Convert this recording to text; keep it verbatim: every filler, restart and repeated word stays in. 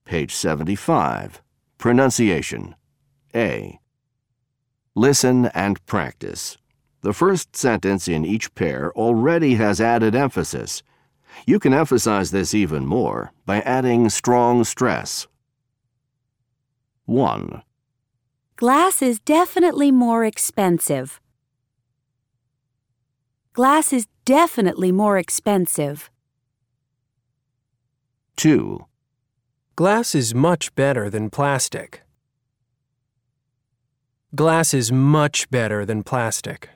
Page seventy-five. Pronunciation. A. Listen and practice. The first sentence in each pair already has added emphasis. You can emphasize this even more by adding strong stress. one. Glass is definitely more expensive. Glass is definitely more expensive. two. Glass is much better than plastic. Glass is much better than plastic.